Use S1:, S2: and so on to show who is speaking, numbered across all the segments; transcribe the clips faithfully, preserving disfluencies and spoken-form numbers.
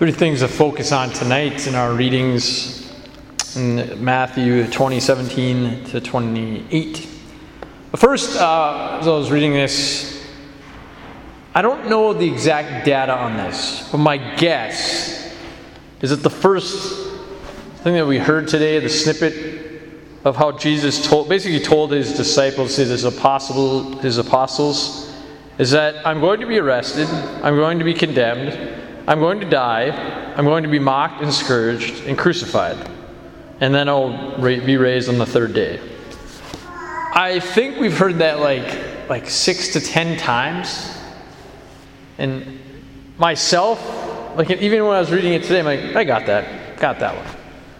S1: Three things to focus on tonight in our readings in Matthew twenty, seventeen to twenty-eight. But first, uh, as I was reading this, I don't know the exact data on this, but my guess is that the first thing that we heard today, the snippet of how Jesus told, basically told his disciples, his apostle, his apostles, is that I'm going to be arrested, I'm going to be condemned, I'm going to die, I'm going to be mocked and scourged and crucified, and then I'll be raised on the third day. I think we've heard that like like six to ten times. And myself, like even when I was reading it today, I'm like, I got that, got that one.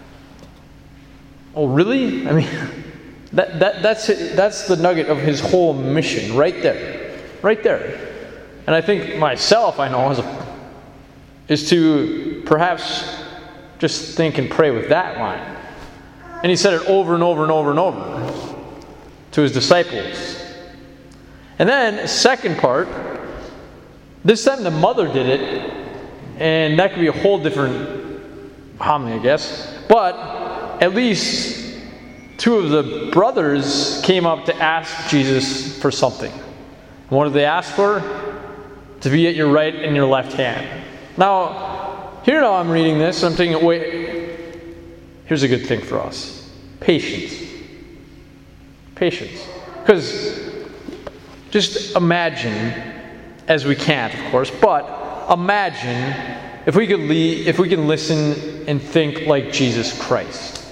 S1: Oh, really? I mean, that that that's it, that's the nugget of his whole mission, right there, right there. And I think myself, I know, as a is to perhaps just think and pray with that line. And he said it over and over and over and over to his disciples. And then, second part, this time the mother did it, and that could be a whole different homily, I guess. But at least two of the brothers came up to ask Jesus for something. And what did they ask for? To be at your right and your left hand. Now, here now I'm reading this, and I'm thinking, wait, here's a good thing for us. Patience. Patience. Because just imagine, as we can't, of course, but imagine if we could lead, if we can listen and think like Jesus Christ.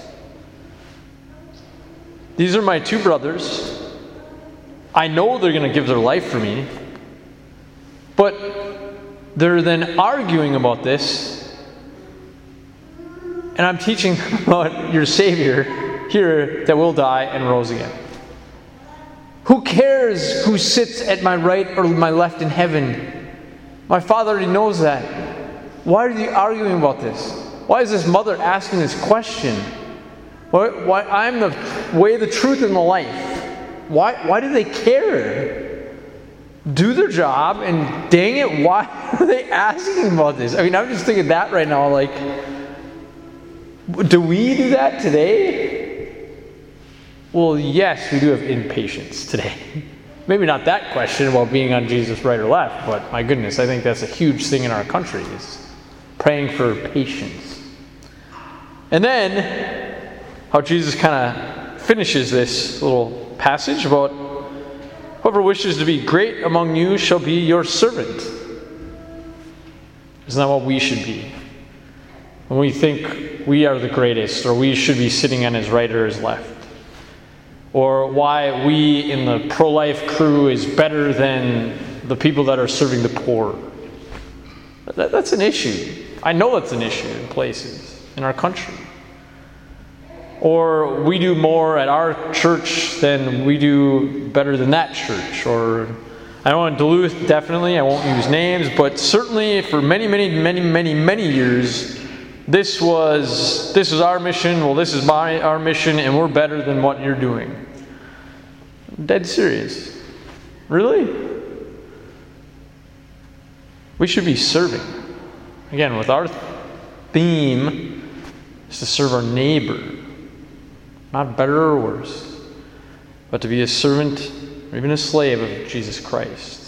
S1: These are my two brothers. I know they're going to give their life for me, but they're then arguing about this, and I'm teaching about your Savior here that will die and rose again. Who cares who sits at my right or my left in heaven? My Father already knows that. Why are you arguing about this? Why is this mother asking this question? Why, why I'm the way, the truth, and the life. Why, why do they care? Do their job, and dang it, why are they asking about this? I mean, I'm just thinking that right now, like, do we do that today? Well, yes, we do have impatience today. Maybe not that question about being on Jesus' right or left, but my goodness, I think that's a huge thing in our country, is praying for patience. And then, how Jesus kind of finishes this little passage about whoever wishes to be great among you shall be your servant. Isn't that what we should be? When we think we are the greatest, or we should be sitting on his right or his left. Or why we in the pro-life crew is better than the people that are serving the poor. That, that's an issue. I know that's an issue in places in our country. Or we do more at our church than we do better than that church. Or I don't want Duluth, definitely. I won't use names. But certainly for many, many, many, many, many years, this was this was our mission. Well, this is my our mission, and we're better than what you're doing. I'm dead serious. Really? We should be serving. Again, with our theme is to serve our neighbor. Not better or worse, but to be a servant or even a slave of Jesus Christ.